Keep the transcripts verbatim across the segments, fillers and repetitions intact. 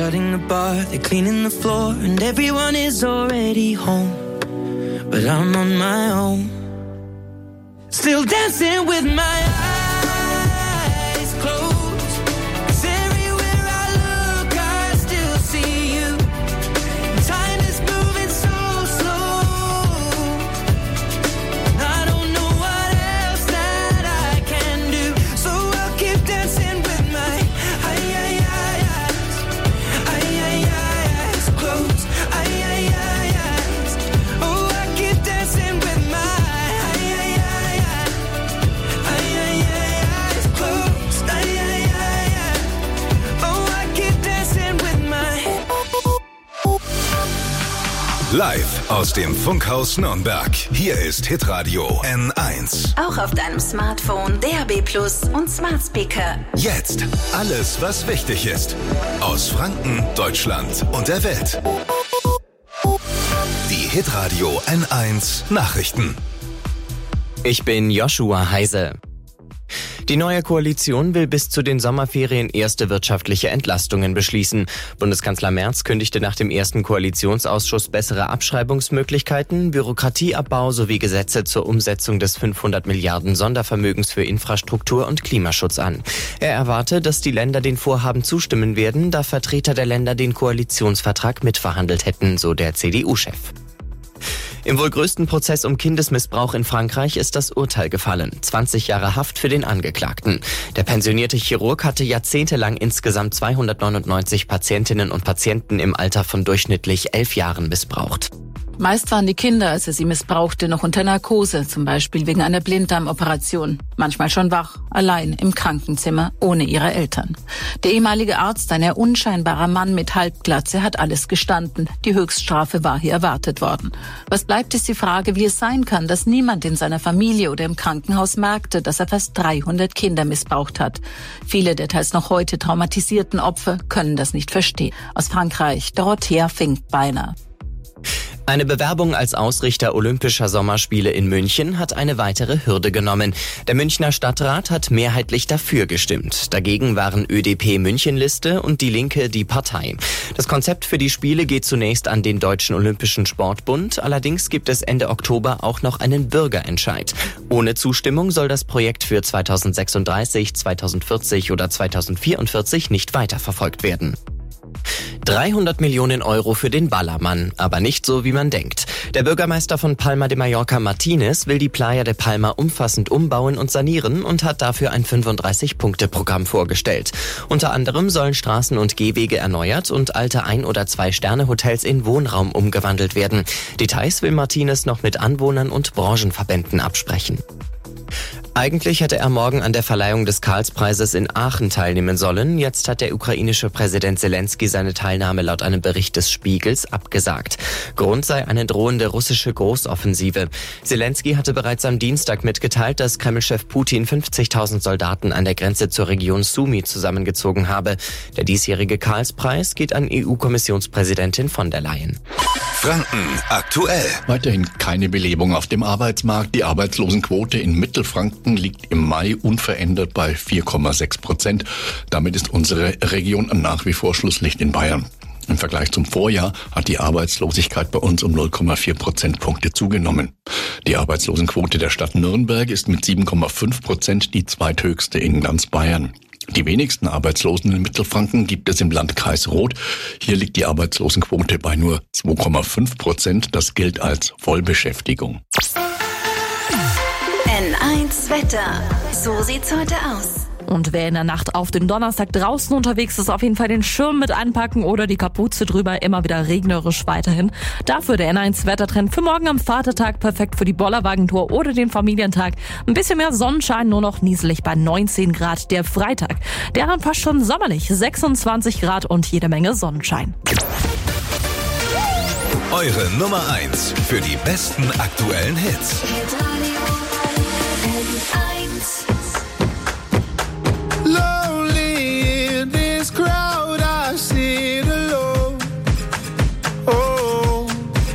starting the bar, they're cleaning the floor, and everyone is already home. But I'm on my own, still dancing with my eyes closed. 'Cause everywhere I look, I still see you. Time is moving so slow. I don't know what else that I can do, so I'll keep dancing with my eyes, eyes, eyes closed. Eyes, eyes. Oh, I keep dancing with my live aus dem Funkhaus Nürnberg. Hier ist Hitradio N eins. Auch auf deinem Smartphone, D A B Plus und Smart Speaker. Jetzt alles, was wichtig ist. Aus Franken, Deutschland und der Welt. Die Hitradio N eins Nachrichten. Ich bin Joshua Heise. Die neue Koalition will bis zu den Sommerferien erste wirtschaftliche Entlastungen beschließen. Bundeskanzler Merz kündigte nach dem ersten Koalitionsausschuss bessere Abschreibungsmöglichkeiten, Bürokratieabbau sowie Gesetze zur Umsetzung des fünfhundert Milliarden Sondervermögens für Infrastruktur und Klimaschutz an. Er erwarte, dass die Länder den Vorhaben zustimmen werden, da Vertreter der Länder den Koalitionsvertrag mitverhandelt hätten, so der C D U-Chef. Im wohl größten Prozess um Kindesmissbrauch in Frankreich ist das Urteil gefallen. zwanzig Jahre Haft für den Angeklagten. Der pensionierte Chirurg hatte jahrzehntelang insgesamt zweihundertneunundneunzig Patientinnen und Patienten im Alter von durchschnittlich elf Jahren missbraucht. Meist waren die Kinder, als er sie missbrauchte, noch unter Narkose, zum Beispiel wegen einer Blinddarmoperation. Manchmal schon wach, allein im Krankenzimmer, ohne ihre Eltern. Der ehemalige Arzt, ein eher unscheinbarer Mann mit Halbglatze, hat alles gestanden. Die Höchststrafe war hier erwartet worden. Was bleibt, ist die Frage, wie es sein kann, dass niemand in seiner Familie oder im Krankenhaus merkte, dass er fast dreihundert Kinder missbraucht hat. Viele der teils noch heute traumatisierten Opfer können das nicht verstehen. Aus Frankreich, Dorothea Finkbeiner. Eine Bewerbung als Ausrichter Olympischer Sommerspiele in München hat eine weitere Hürde genommen. Der Münchner Stadtrat hat mehrheitlich dafür gestimmt. Dagegen waren Ö D P Münchenliste und die Linke die Partei. Das Konzept für die Spiele geht zunächst an den Deutschen Olympischen Sportbund. Allerdings gibt es Ende Oktober auch noch einen Bürgerentscheid. Ohne Zustimmung soll das Projekt für zweitausendsechsunddreißig, zweitausendvierzig oder zweitausendvierundvierzig nicht weiterverfolgt werden. dreihundert Millionen Euro für den Ballermann, aber nicht so, wie man denkt. Der Bürgermeister von Palma de Mallorca, Martinez, will die Playa de Palma umfassend umbauen und sanieren und hat dafür ein fünfunddreißig-Punkte-Programm vorgestellt. Unter anderem sollen Straßen und Gehwege erneuert und alte Ein- oder Zwei-Sterne-Hotels in Wohnraum umgewandelt werden. Details will Martinez noch mit Anwohnern und Branchenverbänden absprechen. Eigentlich hätte er morgen an der Verleihung des Karlspreises in Aachen teilnehmen sollen. Jetzt hat der ukrainische Präsident Zelensky seine Teilnahme laut einem Bericht des Spiegels abgesagt. Grund sei eine drohende russische Großoffensive. Zelensky hatte bereits am Dienstag mitgeteilt, dass Kremlchef Putin fünfzigtausend Soldaten an der Grenze zur Region Sumy zusammengezogen habe. Der diesjährige Karlspreis geht an E U-Kommissionspräsidentin von der Leyen. Franken aktuell. Weiterhin keine Belebung auf dem Arbeitsmarkt. Die Arbeitslosenquote in Mittelfranken liegt im Mai unverändert bei vier Komma sechs Prozent. Damit ist unsere Region nach wie vor Schlusslicht in Bayern. Im Vergleich zum Vorjahr hat die Arbeitslosigkeit bei uns um null Komma vier Prozentpunkte zugenommen. Die Arbeitslosenquote der Stadt Nürnberg ist mit sieben Komma fünf Prozent die zweithöchste in ganz Bayern. Die wenigsten Arbeitslosen in Mittelfranken gibt es im Landkreis Roth. Hier liegt die Arbeitslosenquote bei nur zwei Komma fünf Prozent. Das gilt als Vollbeschäftigung. N eins Wetter. So sieht's heute aus. Und wer in der Nacht auf den Donnerstag draußen unterwegs ist, auf jeden Fall den Schirm mit einpacken oder die Kapuze drüber, immer wieder regnerisch weiterhin. Dafür der N eins Wettertrend für morgen am Vatertag, perfekt für die Bollerwagentour oder den Familientag. Ein bisschen mehr Sonnenschein, nur noch nieselig bei neunzehn Grad. Der Freitag, der dann fast schon sommerlich, sechsundzwanzig Grad und jede Menge Sonnenschein. Eure Nummer eins für die besten aktuellen Hits. Lonely in this crowd, I sit alone. Oh,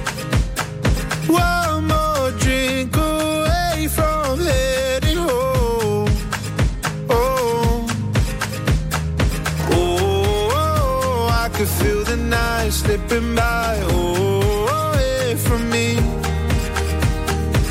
one more drink away from heading home. Oh, oh, oh, I could feel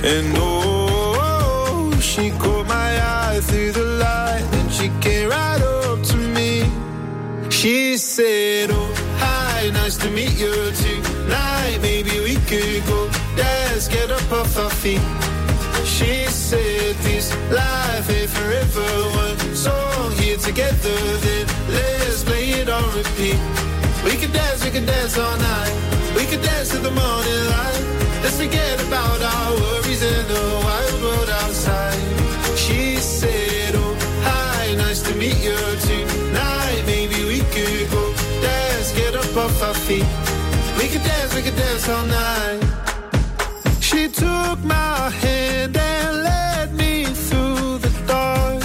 And oh, she caught my eye through the light, and she came right up to me. She said, oh, hi, nice to meet you tonight. Maybe we could go dance, get up off our feet. She said, this life ain't forever. One song here together, then let's play it on repeat. We could dance, we could dance all night. We could dance to the morning light. Let's forget about our worries in the wild world outside. She said, oh, hi, nice to meet you tonight. Maybe we could go dance, get up off our feet. We could dance, we could dance all night. She took my hand and led me through the dark.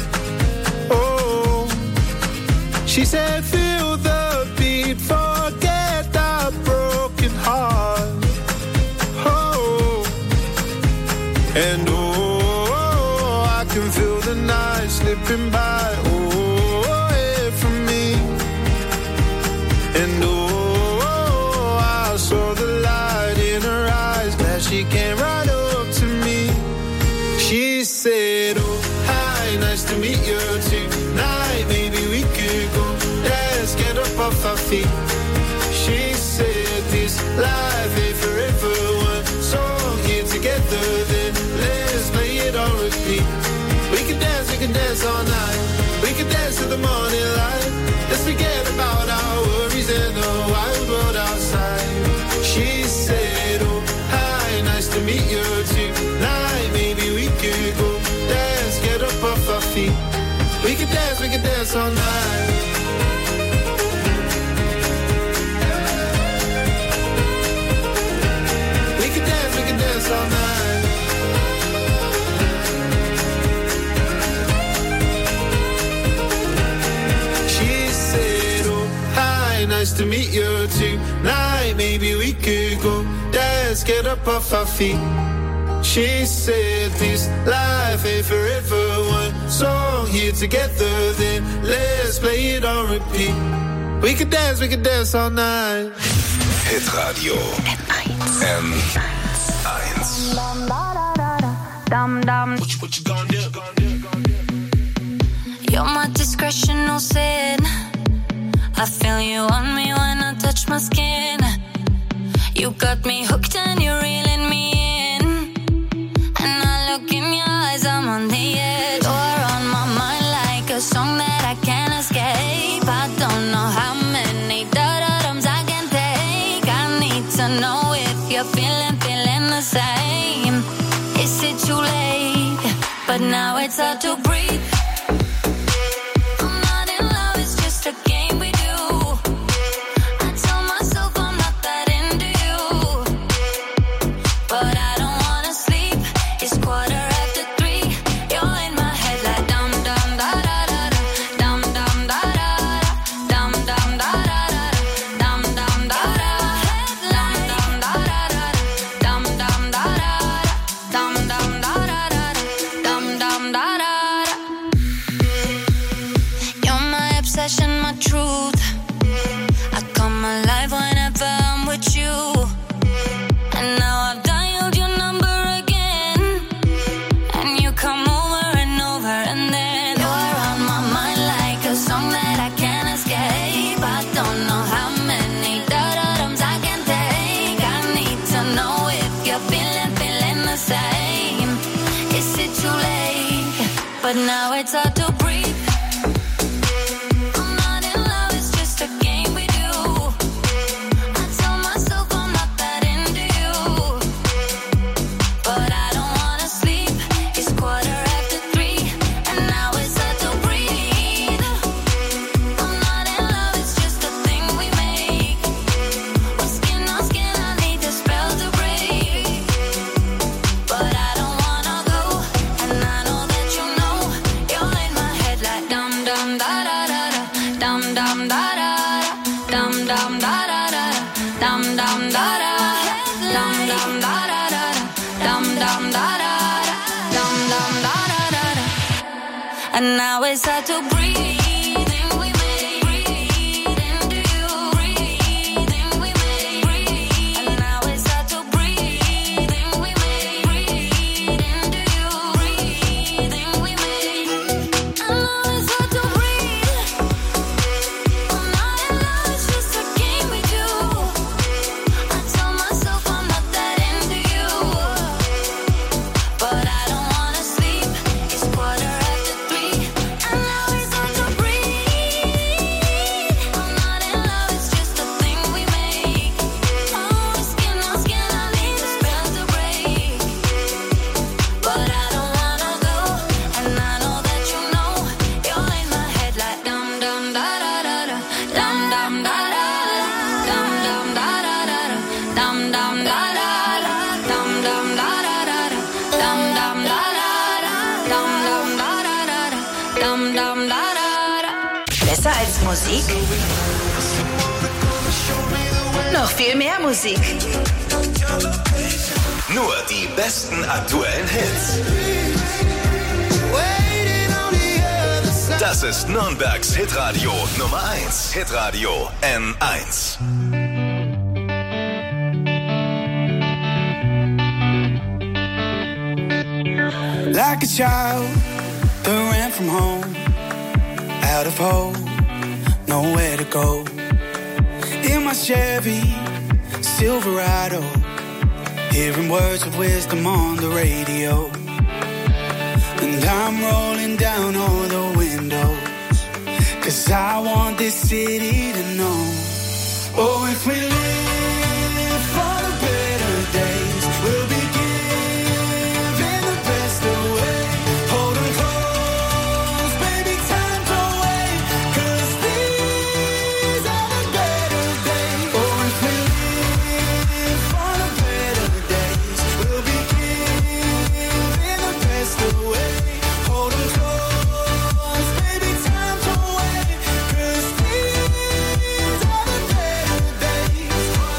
Oh, she said, feel the beat, forget our broken heart. Oh, and oh, I can feel the night slipping by. Oh, away from me. And oh, I saw the light in her eyes. Glad she came right up to me. She said, oh, hi, nice to meet you tonight. Maybe we could go dance, get up off our feet. She said, this life ain't forever. One song here together, then let's play it on repeat. We can dance, we can dance all night. We can dance to the morning light. Let's forget about our worries in the wild world outside. She said, oh, hi, nice to meet you tonight. Maybe we could go dance, get up off our feet. We can dance, we can dance all night. We can dance, we can dance all night. She said, oh, hi, nice to meet you tonight. Maybe we could go dance, get up off our feet. She said, this life ain't forever. One song here together, then let's play it on repeat. We could dance, we could dance all night. Hitradio N eins. What you, what you gonna do? You're my discretional sin. I feel you on me when I touch my skin. You got me hooked and you're reeling me in. And I look in your eyes, I'm on the edge. You're on my mind like a song that I can't escape. I don't know how many da-da-dums I can take. I need to know if you're feeling, feeling the same. Is it too late? But now it's hard to breathe. But now it's hard to breathe. I'm not in love, it's just a game we do. I tell myself I'm not that into you, but I don't wanna sleep. It's quarter after three, and now it's hard to breathe. I'm not in love, it's just a thing we make. With skin on skin, I need the spell to break. But I don't wanna go, and I know that you know. You're in my head like dum dum da da da da, dum dum da da da, dum dum da da da, dum dum da da, dum dum da da da, dum dum da da da, dum dum da da da da. And now it's hard to breathe. Breathe. Dum dum da da da, dum dum da da da da, dum dum da da da, dum dum da da da da, dum dum da da da. Besser als Musik? Noch viel mehr Musik. Nur die besten aktuellen Hits. Das ist Nürnbergs Hitradio Nummer eins. Hitradio N eins. Like a child that ran from home, out of hope, nowhere to go. In my Chevy Silverado, hearing words of wisdom on the radio. And I'm rolling down all the windows, 'cause I want this city to know. Oh, if we live for the better days, we'll be giving the best away. Hold 'em close, baby, time don't wait, 'cause these are the better days. Oh, if we live for the better days, we'll be giving the best away. Hold 'em close, baby, time don't wait, 'cause these are the better days.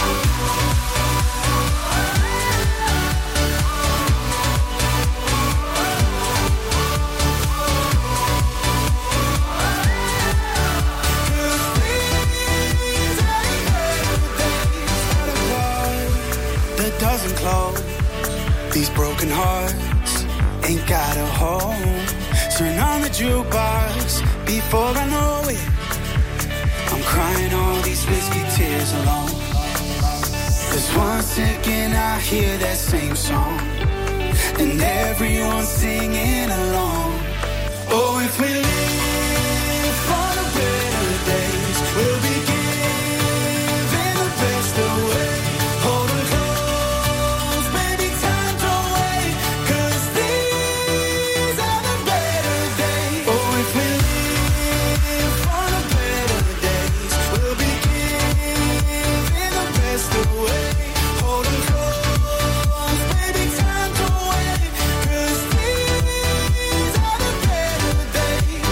That doesn't close. These broken hearts ain't got a home. Turn on the jukebox before I know it. I'm crying all these whiskey tears alone. 'Cause once again I hear that same song, and everyone's singing along. Oh, if we live for the better days, we'll be giving the best away. Hold 'em close, baby, time don't wait, 'cause these are the better days. Oh, if we live for the better days, we'll be giving the best away. Hold 'em close, baby, time don't wait, 'cause these are the better days.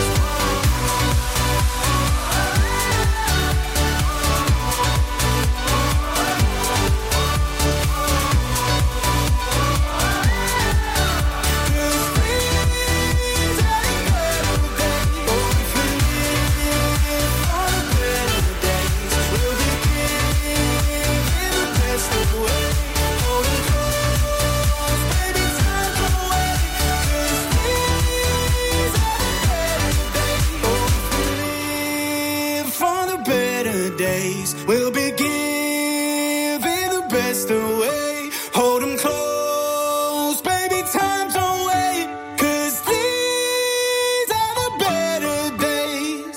We'll be giving the best away. Hold 'em close, baby, time don't wait, 'cause these are the better days.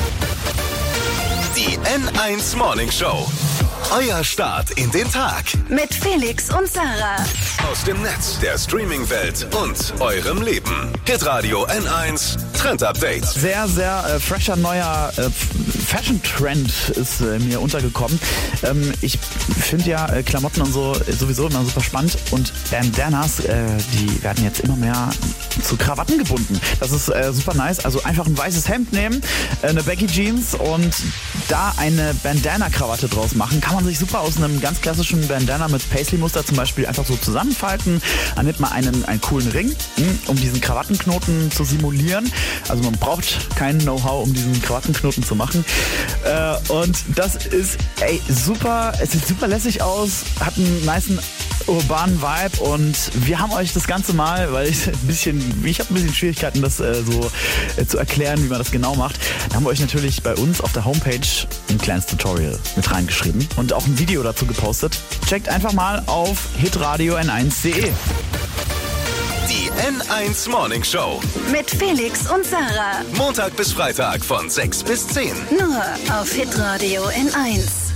Die N eins Morning Show. Euer Start in den Tag. Mit Felix und Sarah. Aus dem Netz, der Streaming-Welt und eurem Leben. Hitradio N eins Trend Update. Sehr, sehr äh, fresher neuer äh, Fashion-Trend ist äh, mir untergekommen. Ähm, ich finde ja äh, Klamotten und so sowieso immer super spannend, und Bandanas, äh, die werden jetzt immer mehr zu Krawatten gebunden. Das ist äh, super nice. Also einfach ein weißes Hemd nehmen, äh, eine Baggy Jeans und da eine Bandana-Krawatte draus machen. Kann man sich super aus einem ganz klassischen Bandana mit Paisley-Muster zum Beispiel einfach so zusammenfalten. Dann nimmt man einen, einen coolen Ring, mh, um diesen Krawattenknoten zu simulieren. Also man braucht kein Know-how, um diesen Krawattenknoten zu machen. Äh, und das ist ey, super, es sieht super lässig aus, hat einen nicen urbanen Vibe, und wir haben euch das Ganze mal, weil ich ein bisschen, ich habe ein bisschen Schwierigkeiten, das äh, so äh, zu erklären, wie man das genau macht. Da haben wir euch natürlich bei uns auf der Homepage ein kleines Tutorial mit reingeschrieben und auch ein Video dazu gepostet. Checkt einfach mal auf hitradio n eins punkt de. Die N eins Morning Show. Mit Felix und Sarah. Montag bis Freitag von sechs bis zehn. Nur auf Hitradio N eins.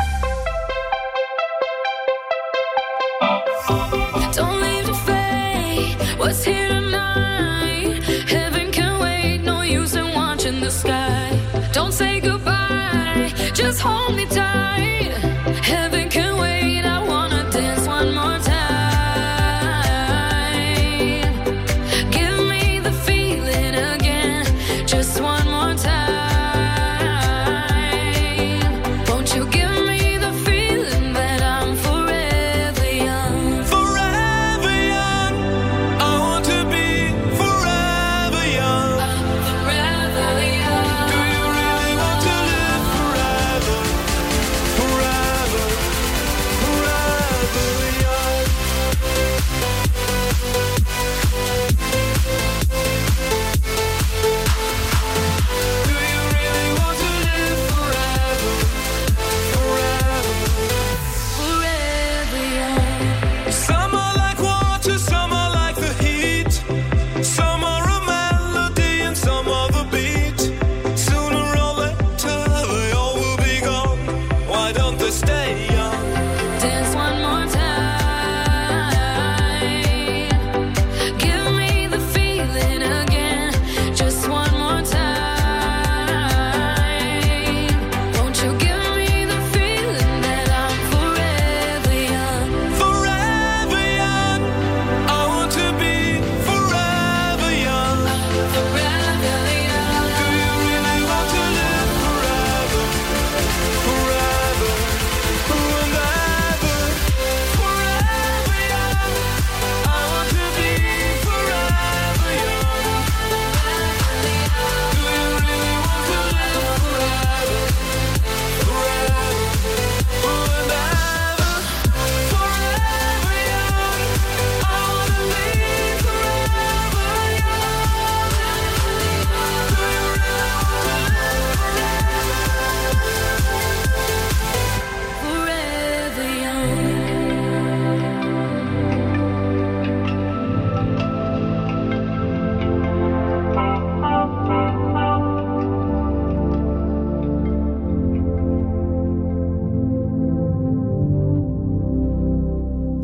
Don't leave the fate. What's here tonight? Heaven can wait. No use in watching the sky. Don't say goodbye. Just hold me tight. Heaven can wait. I wanna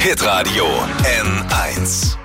Hitradio N eins.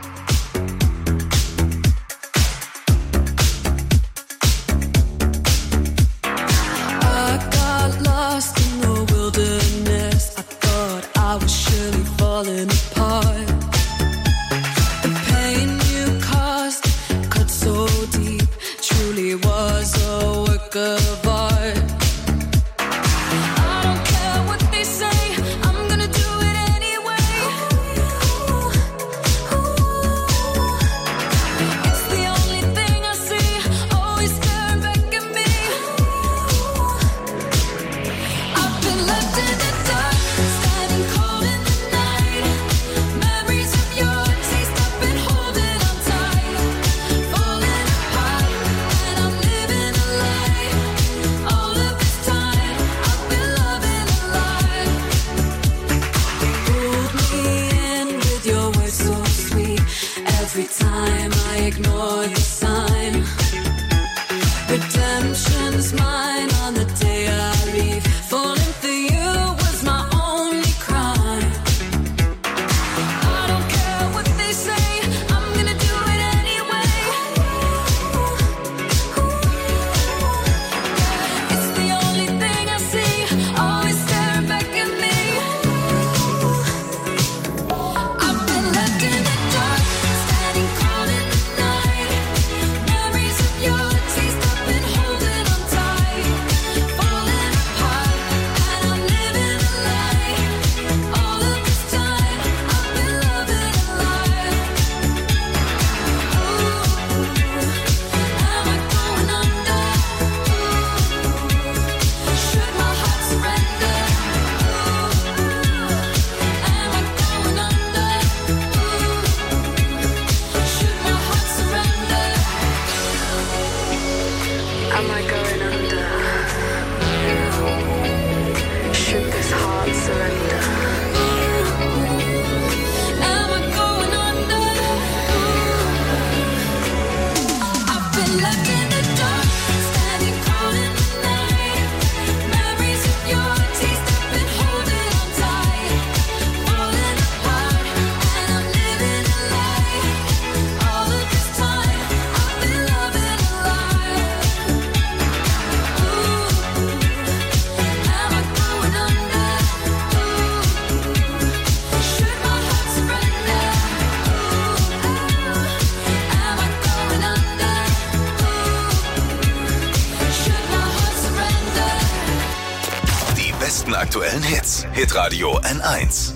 Aktuellen Hits. Hitradio N eins.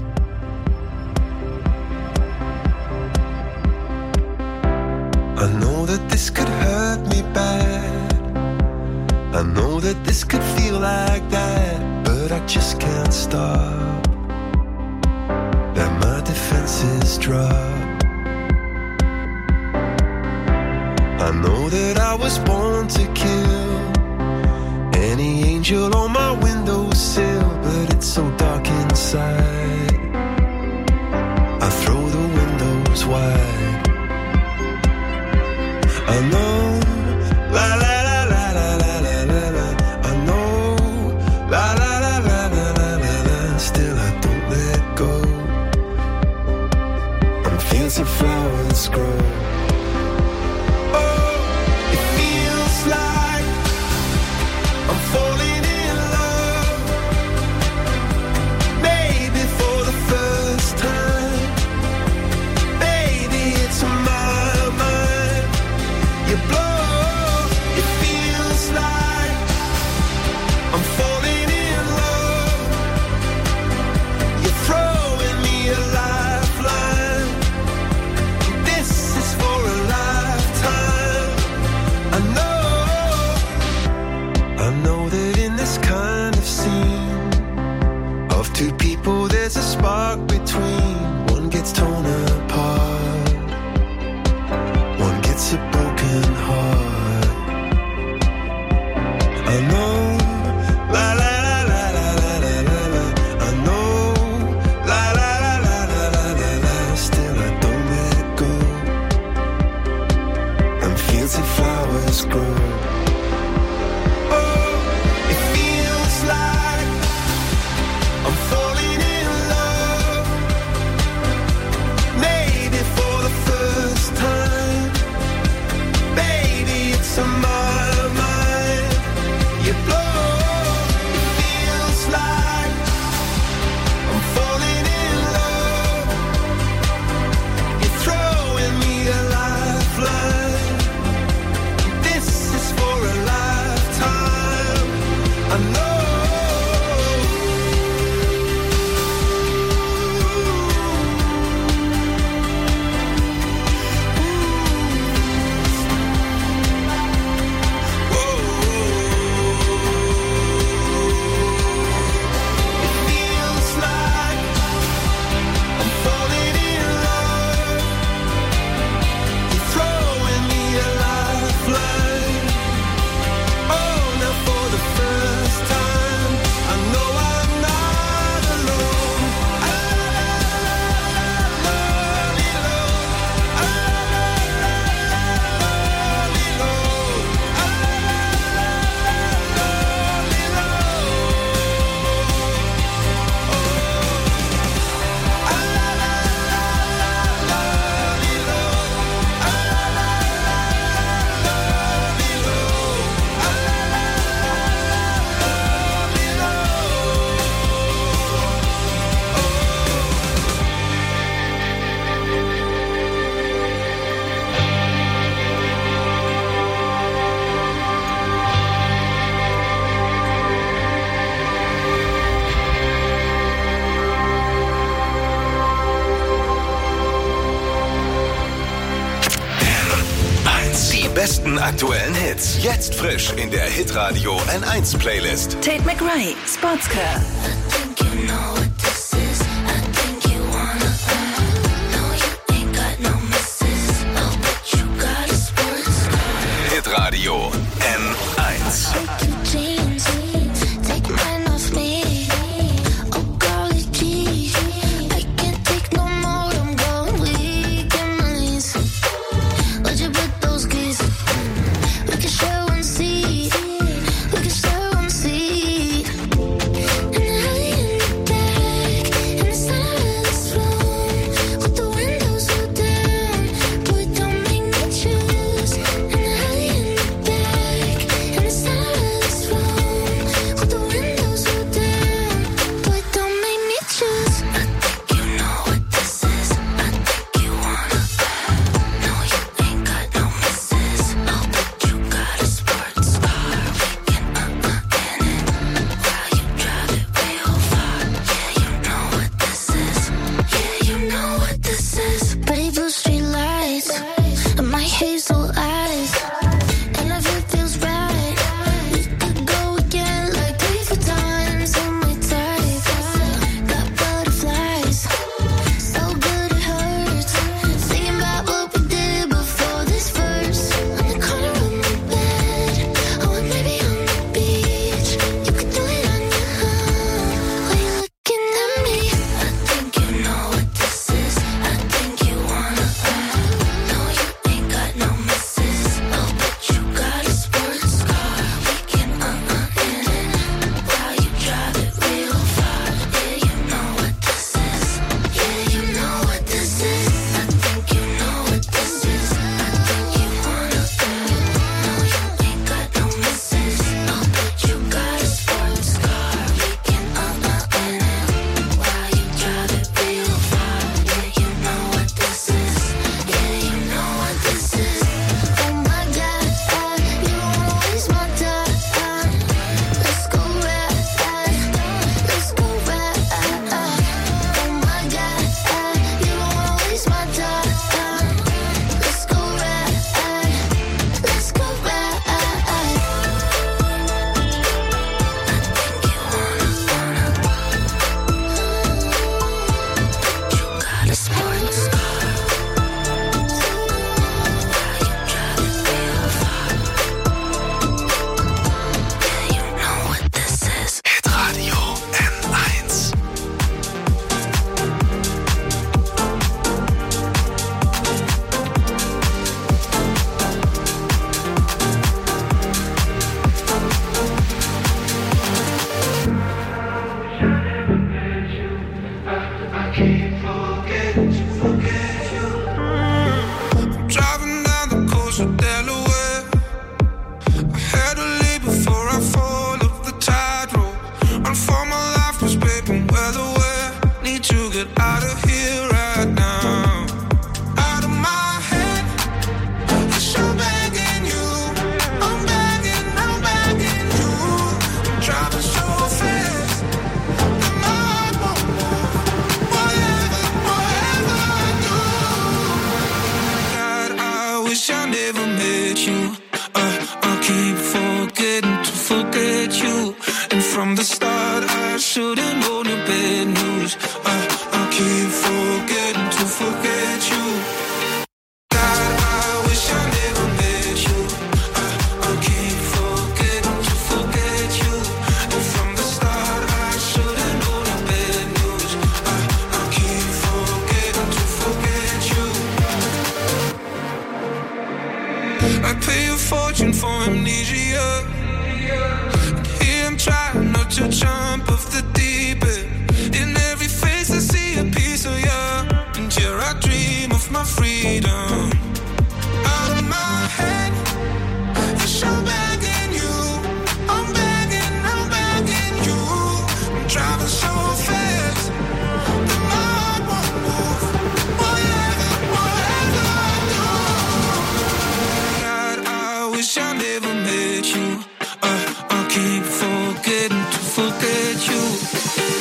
I know that this could hurt me bad. I know that this could feel like that, but I just can't stop. Let my defenses drop. I know that I was born to kill any angel on my windowsill, but it's so dark inside. I throw the windows wide. I know, la la la la la la la la la. I know, la la la la la la la la. Still I don't let go. I'm fields of flowers grow. Oh, it feels like I'm falling in love. Maybe for the first time. Baby, it's my mind. You blow, it feels like I'm falling in love. You're throwing me a lifeline. This is for besten aktuellen Hits. Jetzt frisch in der Hitradio N eins Playlist. Tate McRae, Sportscar. Hitradio N eins.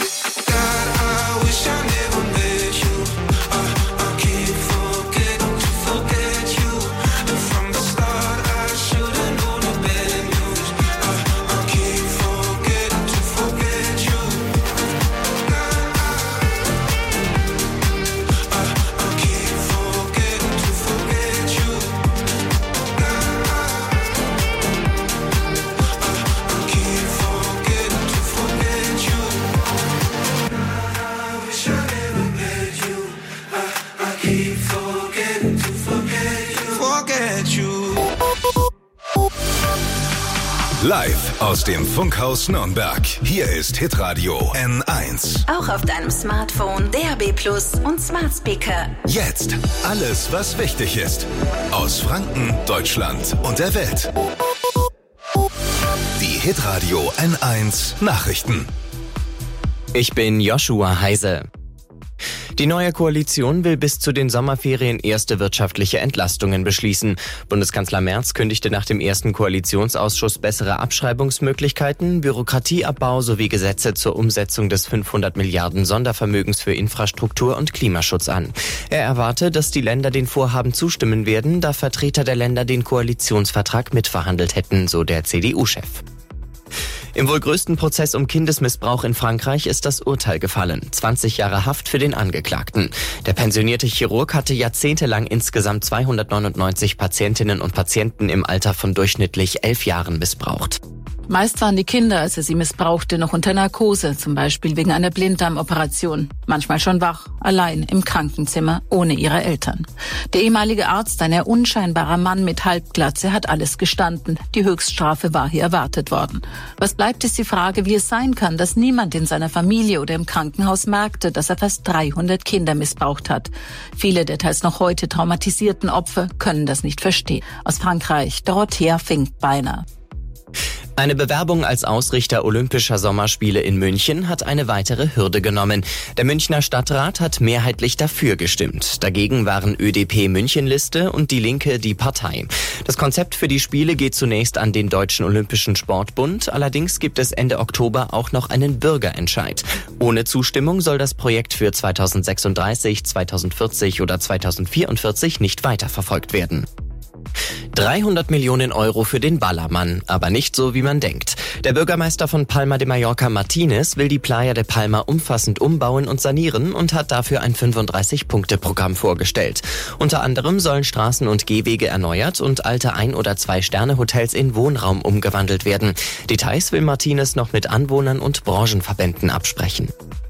God, I wish I never met you. Uh, I keep forgetting to keep forgetting to forget you. Forget you. Live aus dem Funkhaus Nürnberg. Hier ist Hitradio N eins. Auch auf deinem Smartphone, D A B Plus und Smart Speaker. Jetzt alles, was wichtig ist. Aus Franken, Deutschland und der Welt. Die Hitradio N eins Nachrichten. Ich bin Joshua Heise. Die neue Koalition will bis zu den Sommerferien erste wirtschaftliche Entlastungen beschließen. Bundeskanzler Merz kündigte nach dem ersten Koalitionsausschuss bessere Abschreibungsmöglichkeiten, Bürokratieabbau sowie Gesetze zur Umsetzung des fünfhundert Milliarden Sondervermögens für Infrastruktur und Klimaschutz an. Er erwarte, dass die Länder den Vorhaben zustimmen werden, da Vertreter der Länder den Koalitionsvertrag mitverhandelt hätten, so der C D U-Chef. Im wohl größten Prozess um Kindesmissbrauch in Frankreich ist das Urteil gefallen. zwanzig Jahre Haft für den Angeklagten. Der pensionierte Chirurg hatte jahrzehntelang insgesamt zweihundertneunundneunzig Patientinnen und Patienten im Alter von durchschnittlich elf Jahren missbraucht. Meist waren die Kinder, als er sie missbrauchte, noch unter Narkose, zum Beispiel wegen einer Blinddarmoperation. Manchmal schon wach, allein im Krankenzimmer, ohne ihre Eltern. Der ehemalige Arzt, ein eher unscheinbarer Mann mit Halbglatze, hat alles gestanden. Die Höchststrafe war hier erwartet worden. Was bleibt, ist die Frage, wie es sein kann, dass niemand in seiner Familie oder im Krankenhaus merkte, dass er fast dreihundert Kinder missbraucht hat. Viele der teils noch heute traumatisierten Opfer können das nicht verstehen. Aus Frankreich, Dorothea Finkbeiner. Eine Bewerbung als Ausrichter Olympischer Sommerspiele in München hat eine weitere Hürde genommen. Der Münchner Stadtrat hat mehrheitlich dafür gestimmt. Dagegen waren Ö D P Münchenliste und die Linke die Partei. Das Konzept für die Spiele geht zunächst an den Deutschen Olympischen Sportbund. Allerdings gibt es Ende Oktober auch noch einen Bürgerentscheid. Ohne Zustimmung soll das Projekt für zweitausendsechsunddreißig, zweitausendvierzig oder zweitausendvierundvierzig nicht weiterverfolgt werden. dreihundert Millionen Euro für den Ballermann, aber nicht so, wie man denkt. Der Bürgermeister von Palma de Mallorca, Martínez, will die Playa de Palma umfassend umbauen und sanieren und hat dafür ein fünfunddreißig-Punkte-Programm vorgestellt. Unter anderem sollen Straßen und Gehwege erneuert und alte Ein- oder Zwei-Sterne-Hotels in Wohnraum umgewandelt werden. Details will Martínez noch mit Anwohnern und Branchenverbänden absprechen.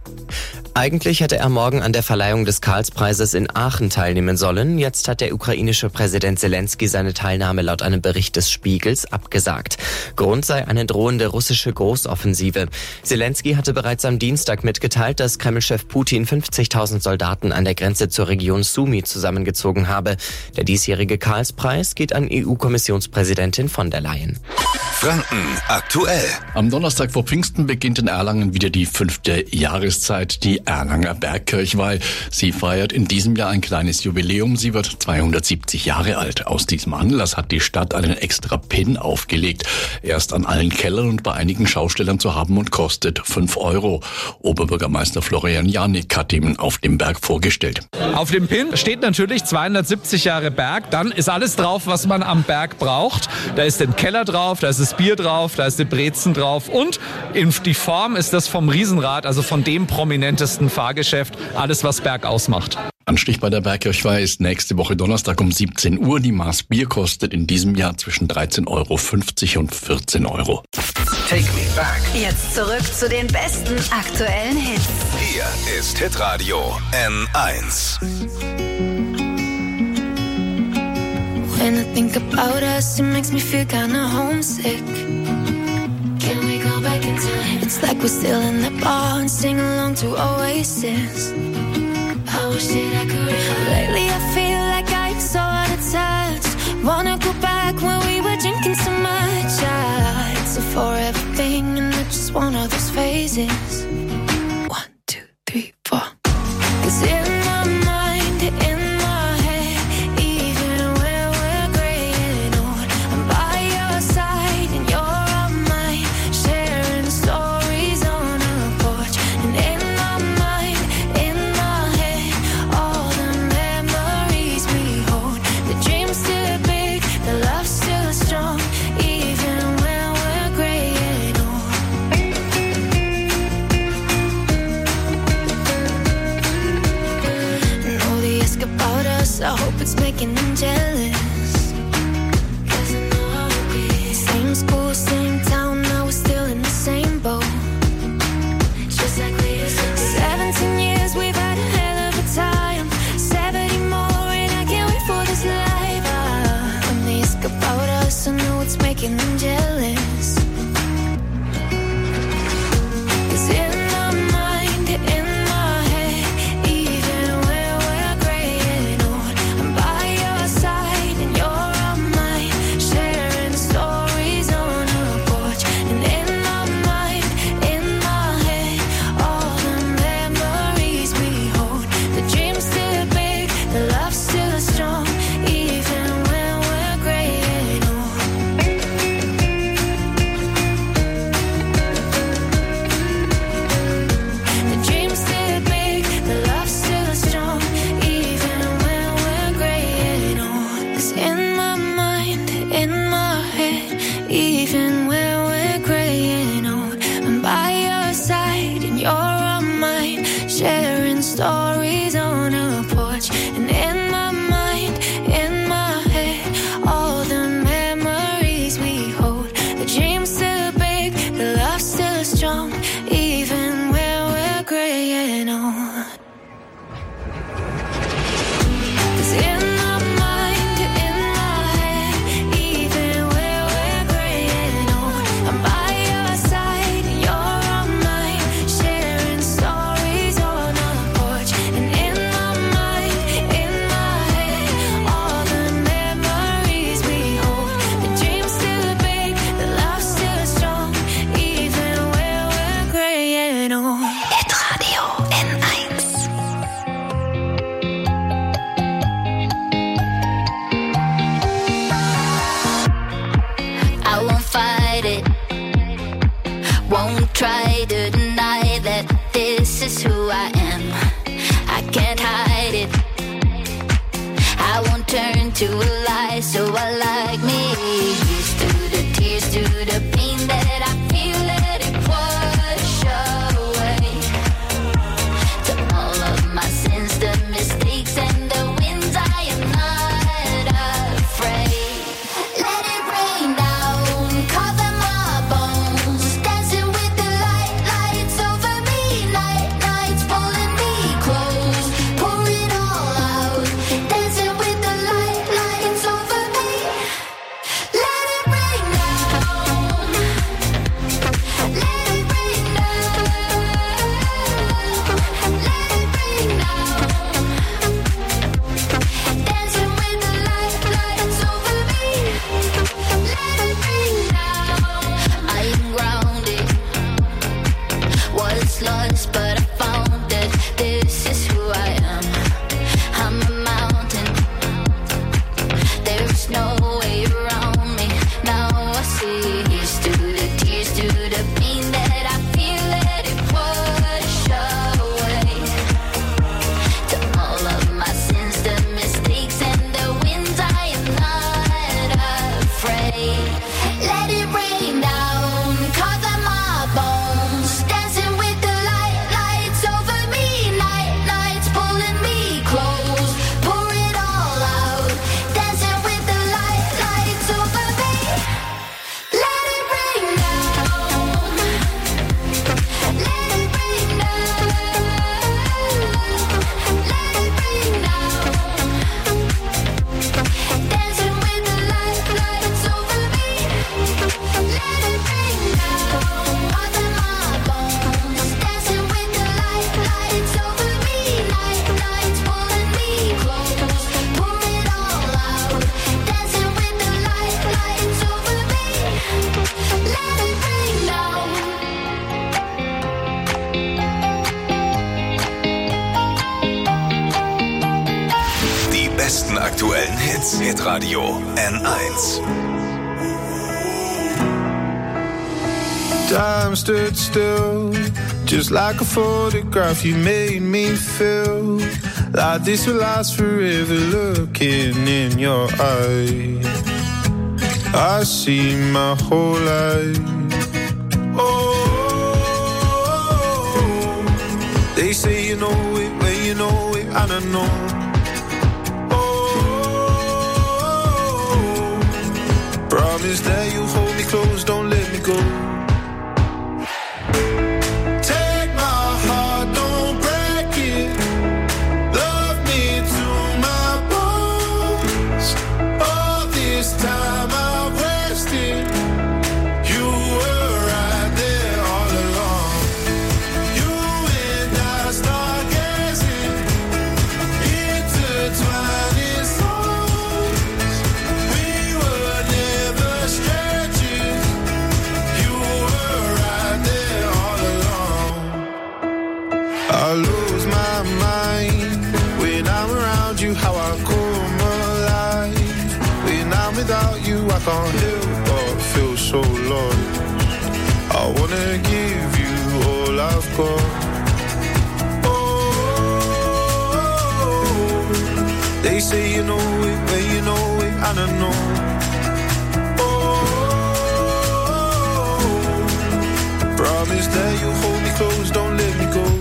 Eigentlich hätte er morgen an der Verleihung des Karlspreises in Aachen teilnehmen sollen. Jetzt hat der ukrainische Präsident Zelensky seine Teilnahme laut einem Bericht des Spiegels abgesagt. Grund sei eine drohende russische Großoffensive. Zelensky hatte bereits am Dienstag mitgeteilt, dass Kremlchef Putin fünfzigtausend Soldaten an der Grenze zur Region Sumy zusammengezogen habe. Der diesjährige Karlspreis geht an E U-Kommissionspräsidentin von der Leyen. Franken aktuell. Am Donnerstag vor Pfingsten beginnt in Erlangen wieder die fünfte Jahreszeit, die Erlanger Bergkirchweih. Sie feiert in diesem Jahr ein kleines Jubiläum. Sie wird zweihundertsiebzig Jahre alt. Aus diesem Anlass hat die Stadt einen extra Pin aufgelegt. Erst an allen Kellern und bei einigen Schaustellern zu haben und kostet fünf Euro. Oberbürgermeister Florian Janik hat ihn auf dem Berg vorgestellt. Auf dem Pin steht natürlich zweihundertsiebzig Jahre Berg. Dann ist alles drauf, was man am Berg braucht. Da ist ein Keller drauf, da ist das Bier drauf, da ist die Brezen drauf und in die Form ist das vom Riesenrad, also von dem prominentesten Fahrgeschäft, alles was Berg ausmacht. Anstich bei der Bergkirchweih ist nächste Woche Donnerstag um siebzehn Uhr. Die Maß Bier kostet in diesem Jahr zwischen dreizehn Euro fünfzig und vierzehn Euro. Take me back. Jetzt zurück zu den besten aktuellen Hits. Hier ist Hitradio N eins. When I think about us, it makes me feel kinda homesick. Can we go back in time? It's like we're still in that bar and sing along to Oasis. I wish that I could. Lately I feel like I'm so out of touch. Wanna go back when we were drinking so much. Yeah, it's a forever thing and I just want all those phases. One, two, three, four. 'Cause in my mind, in my head, even when we're graying old, I'm by your side and you're on mine, sharing stories on a porch. And in my mind, in my head, all the memories we hold. The dream's still big, the love's still strong, even when we're graying old. And all the ask about us, I hope it's making them jealous. 'Cause I know how it is. Same school, same town, now we're still in the same boat. Just like we used to be. Seventeen years, we've had a hell of a time. Seventy what's making them jealous. 'Cause in my mind, in my head, even when we're gray and old, I'm by your side and you're on mine, sharing stories on a porch. And in my mind, in my head, all the memories we hold. The dream's still big, the love's still strong, even when we're gray and old. The dream's still big, the love's still strong, even when we're gray and old. 'Cause in my mind, in my head, even when we're gray and old, I'm by your side and you're on mine, sharing stories on a porch. And in my mind, in my head, all the memories we hold. The dream's still big, the love's still strong, even when we're gray and old. 'Cause in my mind, in my head, even when we're gray and old, I'm by your side and you're on mine, sharing stories on a porch. And in my mind, in my head, all the memories we hold. The dream's still big, the love's still strong, even when we're gray and old. Hitradio N eins. I won't fight it, won't try to deny that this is who I am. I can't hide it, I won't turn to a lie, so I like me. Here's to the tears, to the pain that I feel, let it wash away. To all of my sins, the mistakes and the wins, I am not afraid. Let it rain down, cover my bones, dancing with the light, lights over me, night, nights pulling me close, pour it all out, dancing with the light, lights over me. Let it rain down, let it rain down, let it rain down, dancing with the light, lights over me. Let it rain down. I am grounded, was lost but I found it. This is who I am. I'm a mountain, there's no way around me. Now I see. Here's to the tears, to the pain that I feel, let it wash away. To all of my sins, the mistakes and the wins, I am not afraid. Let it rain down, cover my bones, dancing with the light, lights over me, night, nights pulling me close, pour it all out, dancing with the light, lights over me. Let it rain down, let it rain down, let it rain down, dancing with the light, lights over me. Let it rain down, cover my bones, dancing with the light, lights over me, night, nights pulling me close, pour it all out, dancing with the light, lights over me. Let it rain down. Die besten aktuellen Hits. Hitradio N eins. Time stood still, just like a photograph. You made me feel like this will last forever. Looking in your eyes, I see my whole life. Oh, they say you know it when you know it, and I know. Oh, promise that you'll hold me close, don't let me go. Time I've rested you how I come alive. When I'm without you, I can't help but feel so lost. I wanna give you all I've got. Oh, they say you know it, but you know it, I don't know. Promise that you'll hold me close, don't let me go.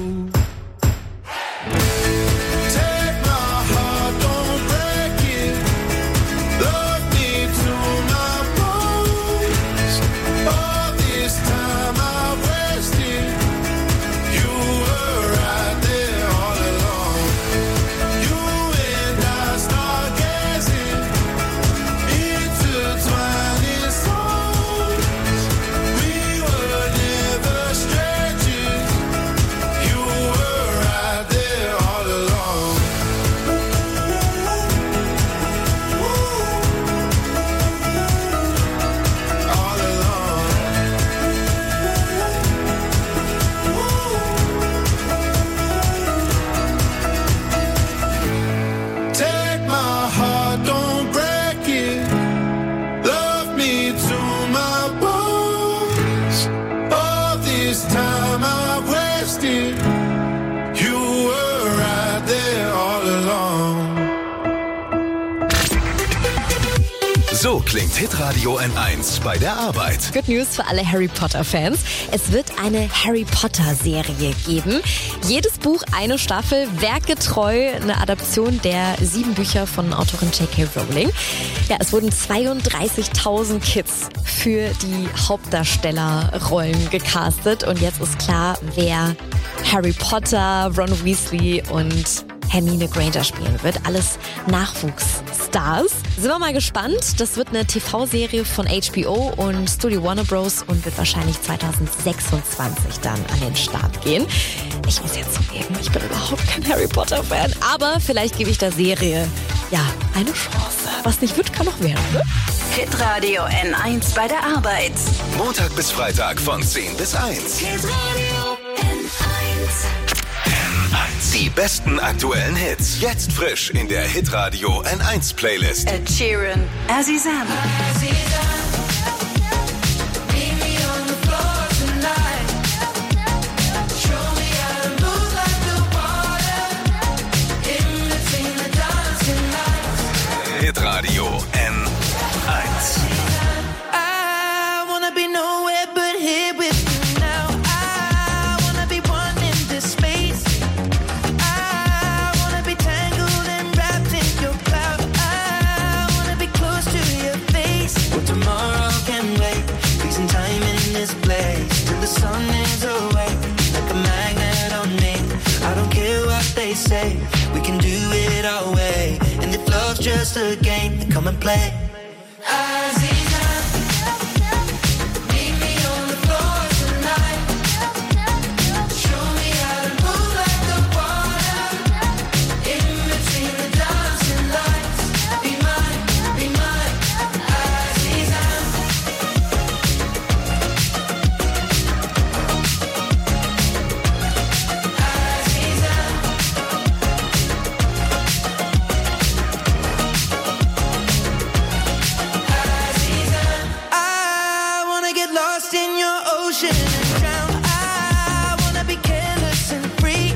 Take my heart, don't break it. Love me to my bones. All this time I wasted. You were right there all along. You and I start gazing, intertwining souls. We were never strangers. You were right there all along. All along. Take my heart, don't break it. Love me to my bones. All this time I've wasted. You were right there all along. So klingt Hitradio N eins bei der Arbeit. Good News für alle Harry Potter-Fans. Es wird eine Harry Potter-Serie geben. Jedes Buch eine Staffel, werkgetreu, eine Adaption der sieben Bücher von Autorin J K Rowling. Ja, es wurden zweiunddreißigtausend Kids für die Hauptdarstellerrollen gecastet. Und jetzt ist klar, wer Harry Potter, Ron Weasley und Hermine Granger spielen wird. Alles Nachwuchsstars. Sind wir mal gespannt. Das wird eine T V-Serie von H B O und Studio Warner Bros. Und wird wahrscheinlich zweitausendsechsundzwanzig dann an den Start gehen. Ich muss jetzt zugeben, ich bin überhaupt kein Harry Potter-Fan. Aber vielleicht gebe ich der Serie ja eine Chance. Was nicht wird, kann noch werden. Ne? Hitradio N eins bei der Arbeit. Montag bis Freitag von zehn bis eins. Hitradio N eins. Die besten aktuellen Hits. Jetzt frisch in der Hitradio N eins Playlist. Ed Sheeran, Azizam. Hitradio N eins. I wanna be nowhere but here with you now. I wanna be one in this space. I wanna be tangled and wrapped in your cloud. I wanna be close to your face. Well, tomorrow can wait. Freezing time in this place till the sun is away. Like a magnet on me. I don't care what they say. We can do it our way. And if love's just a game, then come and play. I wanna get lost in your ocean and drown. I wanna be careless and free.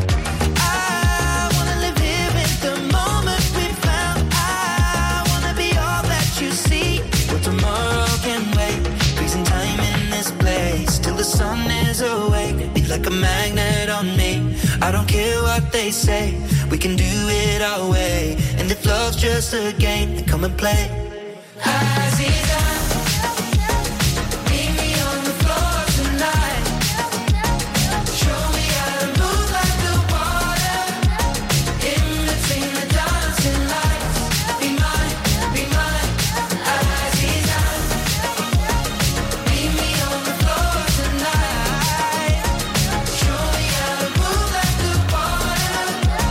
I wanna live here in the moment we found. I wanna be all that you see. Well, tomorrow can wait. Freezing time in this place till the sun is awake. Be like a magnet on me. I don't care what they say. We can do it our way. And if love's just a game, then come and play.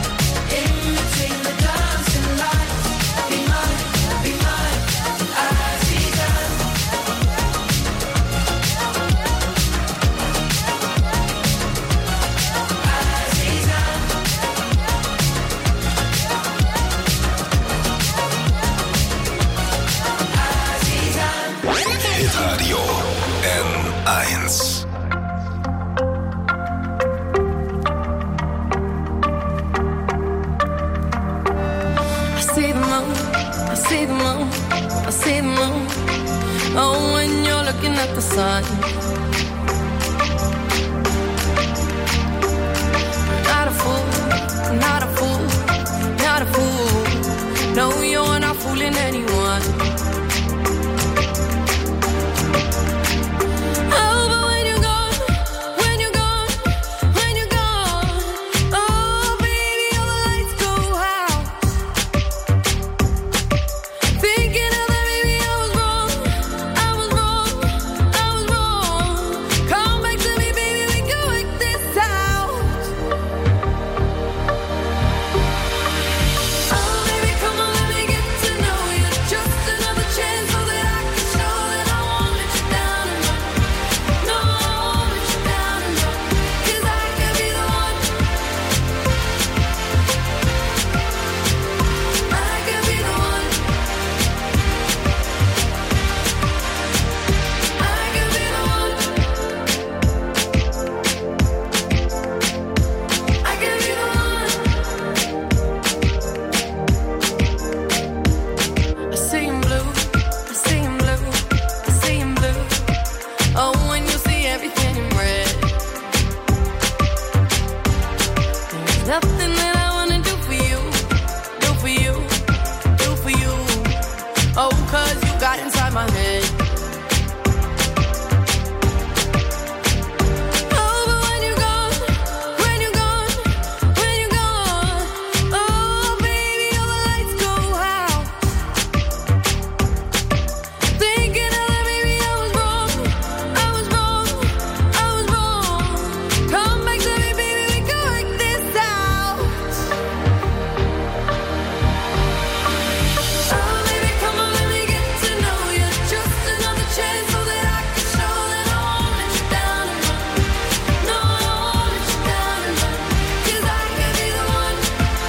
Be mine, be mine. see the moon, I see the moon, I see the moon. Oh, when you're looking at the sun. Not a fool, not a fool, not a fool. No, you're not fooling anyone. Oh, but when you're gone, when you're gone, when you're gone, oh, baby, all the lights go out. Thinking of that, baby, I was wrong, I was wrong, I was wrong. Come back to me, baby, we can work this out. Oh, baby, come on, let me get to know you. Just another chance so that I can show that I won't let you down. No, I won't let you down. 'Cause I could be the one. I could be the one. I could be the one. I could be the one. I see him blue, I see him blue, I see him blue. Oh, when you see everything in red. There's nothing that I wanna do for you, do for you, do for you. Oh, 'cause you got inside my head. Oh, but when you're gone, when you're gone, when you're gone, oh, baby, all the lights go out. Thinking of that, baby, I was wrong, I was wrong, I was wrong. Come back to me, baby, we can work this out. Oh, baby, come on, let me get to know you. Just another chance so that I can show that I won't let you down. No, I won't let you down. 'Cause I could be the one.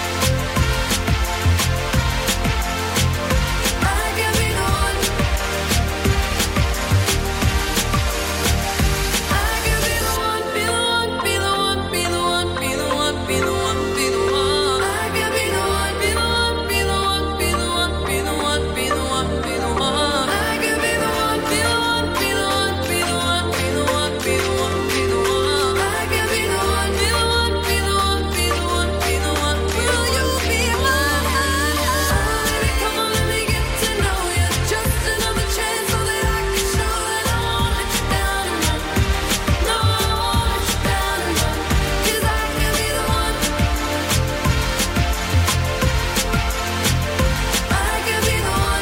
I could be the one. I could be the one, be the one, be the one, be the one, be the one, be the one, be the one. I could be the one, be the one, be the one, be the one, be the one, be the one, be the one. I could be the one, be the one, be the one, be the one, be the one, be the one, be the one. I could be the one, be the one, be the one, be the one, be the one. Will you be mine? Baby, come on, let me get to know you. Just another chance so that I can show that I won't let you down. No, I won't let you down. 'Cause I can be the one. I can be the one.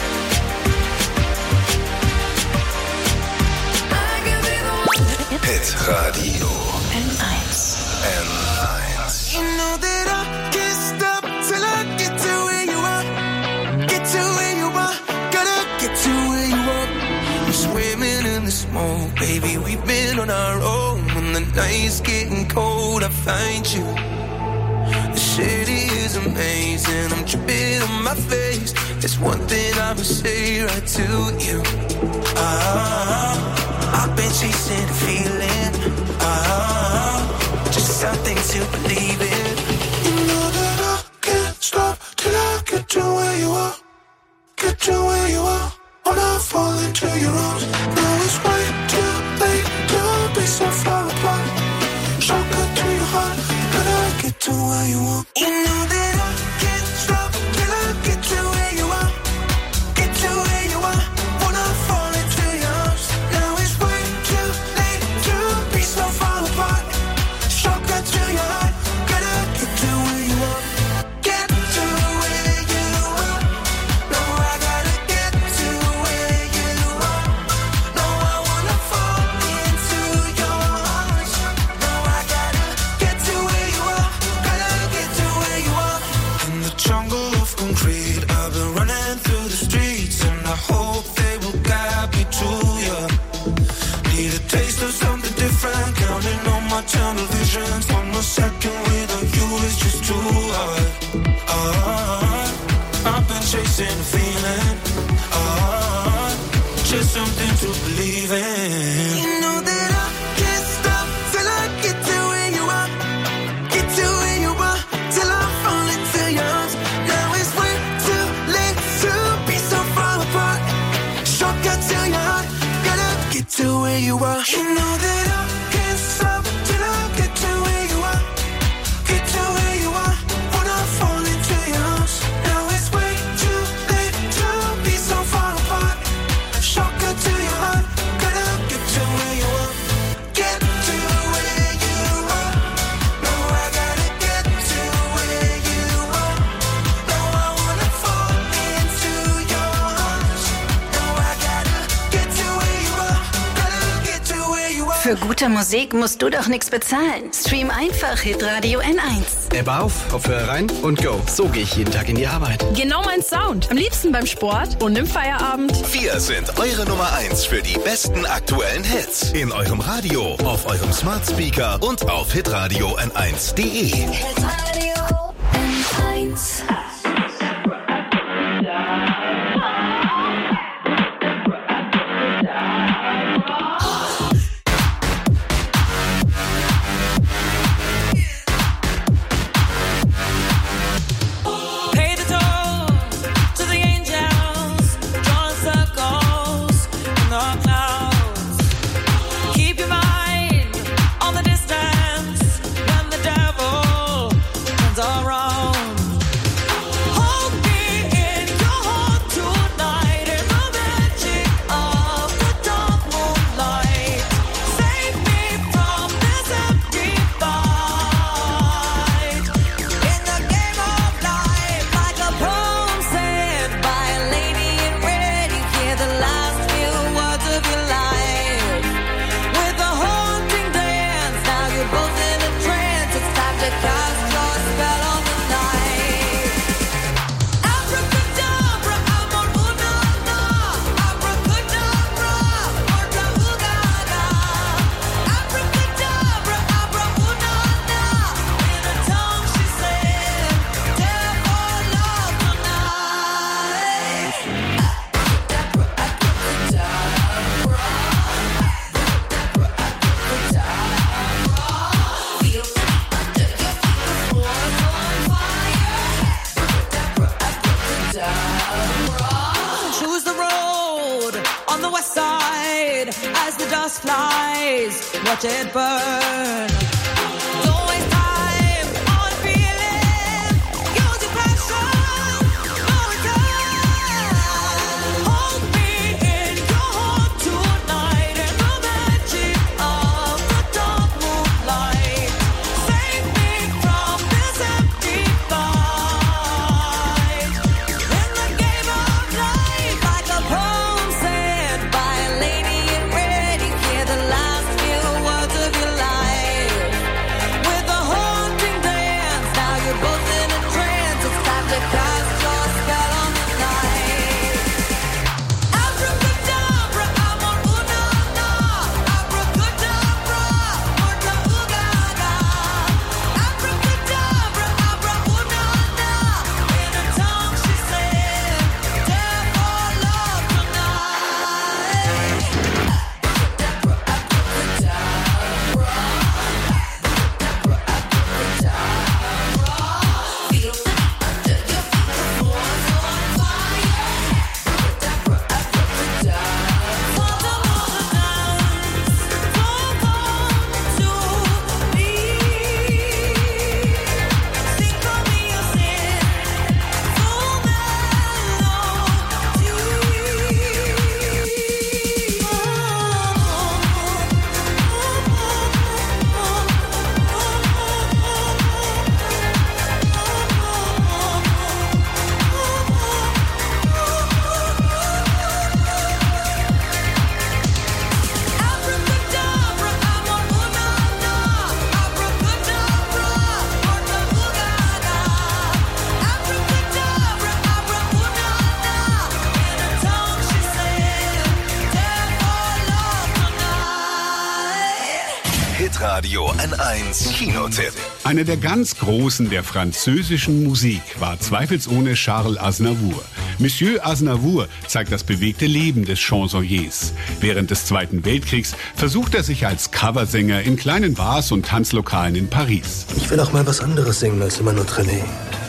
I can be the one. Hit Radio N eins. N eins. You know that I can't stop till I get to where you are. Get to where you are. Gotta get to where you are. I'm swimming in the smoke, baby. We've been on our own. When the night's getting cold, I find you. The city is amazing. I'm dripping on my face. There's one thing I would say right to you. Ah, I've been chasing a feeling. Ah, just something to believe in. You know that I can't stop till I get to where you are. Get to where you are. When I fall into your arms. Now it's way too late to be so far apart. Shocker to your heart. Gotta get to where you are. You know that I can't stop till I get to where you are. Get to where you are. When I fall into your arms. Now it's way too late to be so far apart. Shocker to your heart. Gotta get to where you are. Get to where you are. No, I gotta get to where you are. No, I wanna fall into your arms. No, I gotta get to where you are. Gotta get to where you are. In the jungle of concrete, I've been running through the streets, and I hope they will guide me to you. Need a taste of something different, counting on my tunnel visions. One more second without you is just too hard. Ah, I've been chasing a feeling. Ah, just something to believe in. You know that I can't stop till I get to where you are. Get to where you are till I fall into your arms. Now it's way Für gute Musik musst du doch nichts bezahlen. Stream einfach Hitradio N eins. App auf, Kopfhörer rein und go. So gehe ich jeden Tag in die Arbeit. Genau mein Sound. Am liebsten beim Sport und im Feierabend. Wir sind eure Nummer eins für die besten aktuellen Hits. In eurem Radio, auf eurem Smart Speaker und auf hitradio n eins punkt de. Hitradio N eins. Watch it burn. Don't waste time on feeling. Use your passion. No return. Hold me in your heart tonight in the magic of the dark moonlight. Save me from this empty fight. In the game of life, like a poem said by a lady in red. You hear the last words of your life. With a haunting dance, now you're both in a trance. It's time to cast your spell on the night. Abracadabra, amor una na. Abracadabra, morta ugada. Abracadabra, abra una na. In a tongue she said, dare for love tonight. Hitradio N eins Kinotipp. Einer der ganz Großen der französischen Musik war zweifelsohne Charles Aznavour. Monsieur Aznavour zeigt das bewegte Leben des Chansonniers. Während des Zweiten Weltkriegs versucht er sich als Coversänger in kleinen Bars und Tanzlokalen in Paris. Ich will auch mal was anderes singen als immer nur Traîner.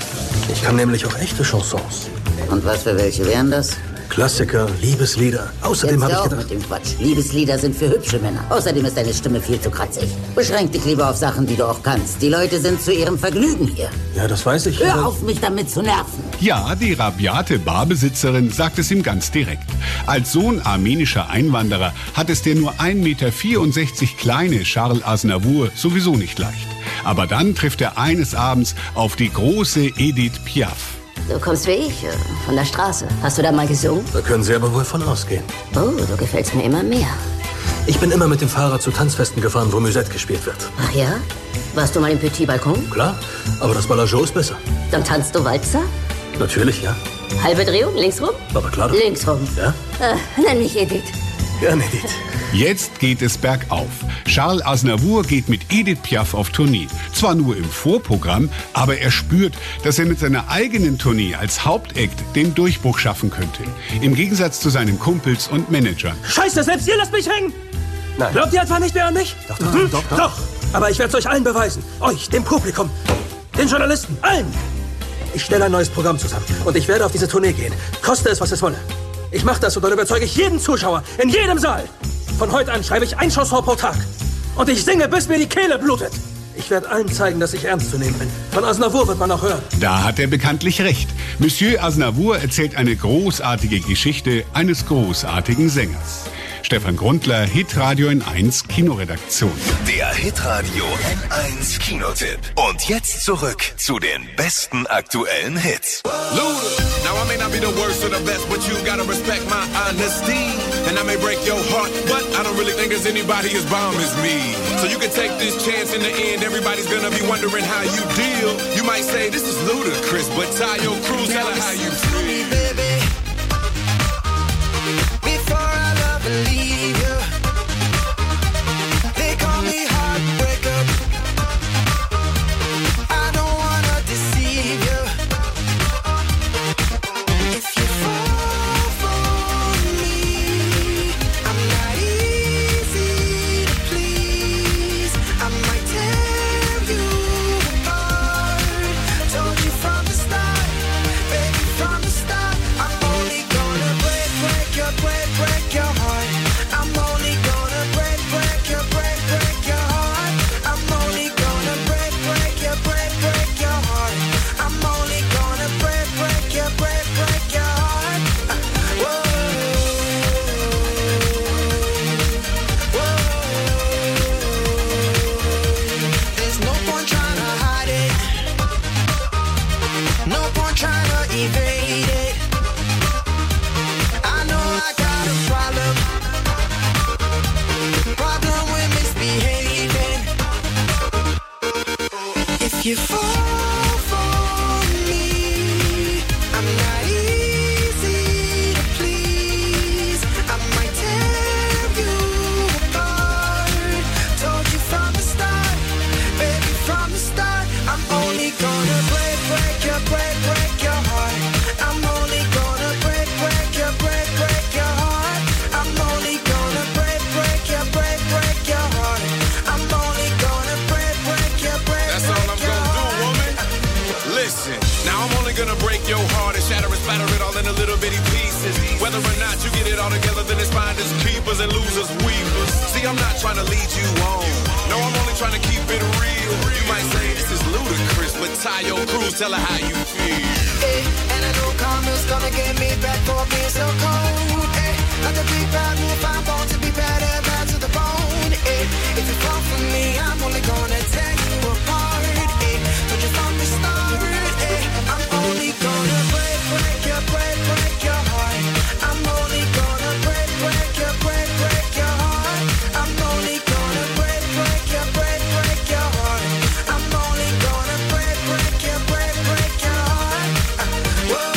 Ich kann nämlich auch echte Chansons. Und was für welche wären das? Klassiker, Liebeslieder. Außerdem habe ich auch gedacht... mit dem Quatsch. Liebeslieder sind für hübsche Männer. Außerdem ist deine Stimme viel zu kratzig. Beschränk dich lieber auf Sachen, die du auch kannst. Die Leute sind zu ihrem Vergnügen hier. Ja, das weiß ich. Hör auf, mich damit zu nerven. Ja, die rabiate Barbesitzerin sagt es ihm ganz direkt. Als Sohn armenischer Einwanderer hat es der nur ein Meter vierundsechzig kleine Charles Aznavour sowieso nicht leicht. Aber dann trifft er eines Abends auf die große Edith Piaf. Du kommst wie ich, von der Straße. Hast du da mal gesungen? Da können Sie aber wohl von ausgehen. Oh, du gefällst mir immer mehr. Ich bin immer mit dem Fahrrad zu Tanzfesten gefahren, wo Musette gespielt wird. Ach ja? Warst du mal im Petit Balkon? Klar, aber das Ballajot ist besser. Dann tanzt du Walzer? Natürlich, ja. Halbe Drehung, links rum? Aber klar doch. Links rum. Ja? Äh, nenn mich Edith. Gerne, Edith. Jetzt geht es bergauf. Charles Aznavour geht mit Edith Piaf auf Tournee. Zwar nur im Vorprogramm, aber er spürt, dass er mit seiner eigenen Tournee als Hauptakt den Durchbruch schaffen könnte. Im Gegensatz zu seinen Kumpels und Managern. Scheiße, selbst ihr lasst mich hängen! Nein. Glaubt ihr etwa nicht mehr an mich? Doch, doch, Hm? doch, doch. Doch, aber ich werde es euch allen beweisen. Euch, dem Publikum, den Journalisten, allen. Ich stelle ein neues Programm zusammen und ich werde auf diese Tournee gehen. Koste es, was es wolle. Ich mache das und dann überzeuge ich jeden Zuschauer in jedem Saal. Von heute an schreibe ich ein Chanson pro Tag. Und ich singe, bis mir die Kehle blutet. Ich werde allen zeigen, dass ich ernst zu nehmen bin. Von Aznavour wird man auch hören. Da hat er bekanntlich recht. Monsieur Aznavour erzählt eine großartige Geschichte eines großartigen Sängers. Stefan Grundler, Hitradio N eins Kinoredaktion. Der Hitradio N eins Kinotipp. Und jetzt zurück zu den besten aktuellen Hits. Luda. Now I may not be the worst or the best, but you gotta respect my honesty. And I may break your heart, but I don't really think there's anybody as bomb as me. So you can take this chance. In the end, everybody's gonna be wondering how you deal. You might say this is ludicrous, but tie your crew, tell her how you feel. Me, baby, before I love and leave you. They call me heartbreaker. I don't wanna deceive you. If you fall for me, I'm not easy to please. I might tear you apart. Told you from the start, baby, from the start. I'm only gonna break, break your, break, break your heart. I'm only gonna break, break your, break, break your heart. I'm only gonna break, break your, break, break your heart. I'm only gonna break, break your, break, break your heart. Whoa, whoa. There's no point trying to hide it. No point trying to evade it. I know I got a problem. Problem with misbehaving. If you fall for me, I'm not easy to please. I might tear you apart. Told you from the start, baby, from the start. I'm only gonna break, break your, break, break your heart. I'm only gonna break, break your, break, break your heart. I'm only gonna break, break your, break, break your heart. I'm only gonna break, break your, break, That's all I'm break your gonna do, heart. woman. Listen, now I'm only gonna break your heart and shatter and splatter it all into little bitty pieces. Whether or not you get it all together, then it's finders, keepers, and losers, weepers. See, I'm not trying to lead you on. No, I'm only trying to keep it real. You might say this is ludicrous, but tie your crews, tell her how you feel. Hey, and I know karma's gonna get me back for being so cold. Hey, like a big bad wolf, I'm born to be bad and bad to the bone. Hey, if you fall for me, I'm only gonna tear you apart. Hey, told you from the start. Hey, I'm only gonna break, break your, break, break your heart. I'm only gonna break, break your, break, break your heart. I'm only gonna break, break your, break, break your heart. I'm only gonna break, break your, break, break your heart. Whoa,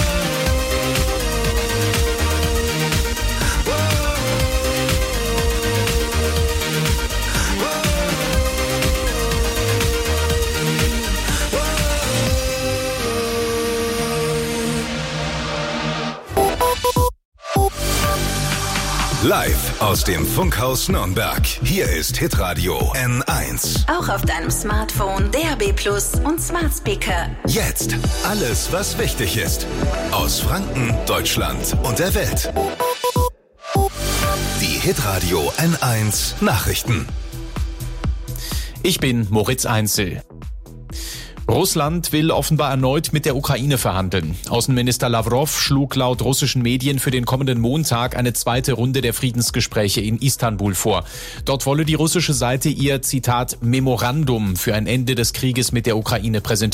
Live aus dem Funkhaus Nürnberg. Hier ist Hitradio N eins. Auch auf deinem Smartphone, D A B Plus und Smart Speaker. Jetzt alles, was wichtig ist. Aus Franken, Deutschland und der Welt. Die Hitradio N eins Nachrichten. Ich bin Moritz Einzel. Russland will offenbar erneut mit der Ukraine verhandeln. Außenminister Lavrov schlug laut russischen Medien für den kommenden Montag eine zweite Runde der Friedensgespräche in Istanbul vor. Dort wolle die russische Seite ihr, Zitat, Memorandum für ein Ende des Krieges mit der Ukraine präsentieren.